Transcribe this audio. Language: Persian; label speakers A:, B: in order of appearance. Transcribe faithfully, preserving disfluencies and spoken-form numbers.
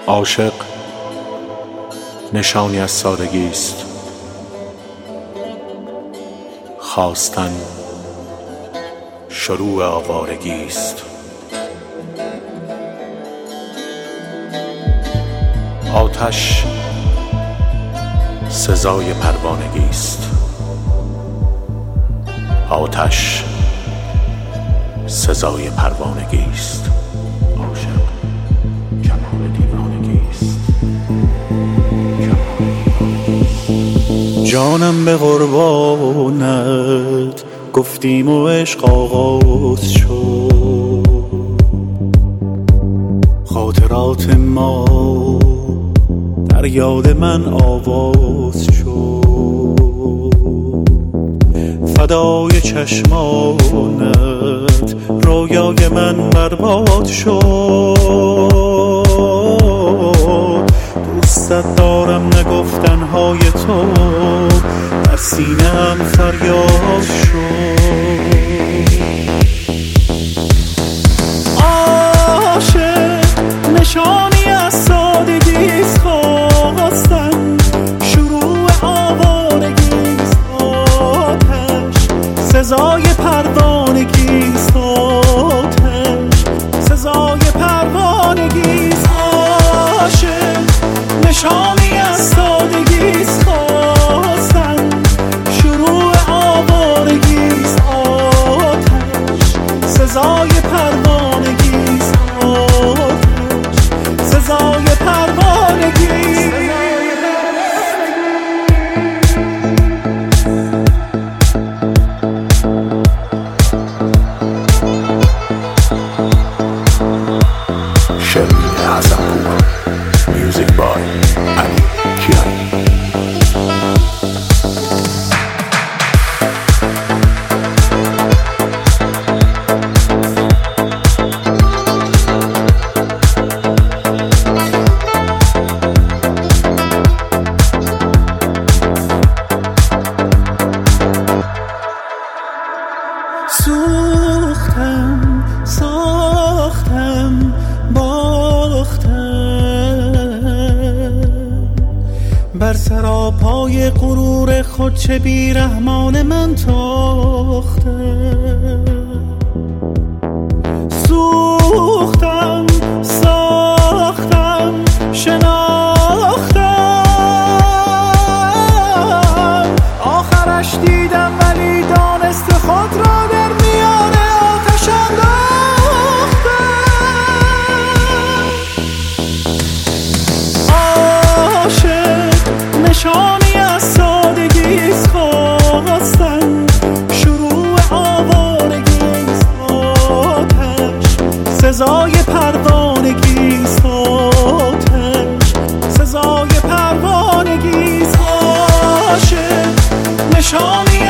A: عاشق نشانی از سادگی است، خواستن شروع آوارگی است. آتش سزای پروانگی است، آتش سزای پروانگی است. عاشق کمال دیوانگی است.
B: جانم به قربانت گفتیم و عشق آغاز شد، خاطرات ما در یاد من آواز شد، فدای چشمانت رویای من برباد شد. دوستت دارم نگفتنهای تو در سینه‌ام فریاد شد. عاشق نشانی از سادگیست، خواستن شروع آوارگیست. آتش سزای پروانگیست، آتش سزای پروانگیست. عاشق نشانی از سادگیست، خواستن شروع آوارگیست. آتش سزای پروانگیست، آتش سزای پروانگیست.
A: شمع حسن‌پور، میوزیک بای علی کیانی.
B: سوختم ساختم باختم، بر سراپای غرور خود چه بیرحمان من تاختم. سوختم ساختم شناختم، آخرش دیدم ولی دانست خود را در میان آتش انداختم. عاشق نشانی از سادگیست، خواستن شروع آوارگیست. آتش سزای پروانگیست، آتش سزای پروانگیست. عاشق نشانی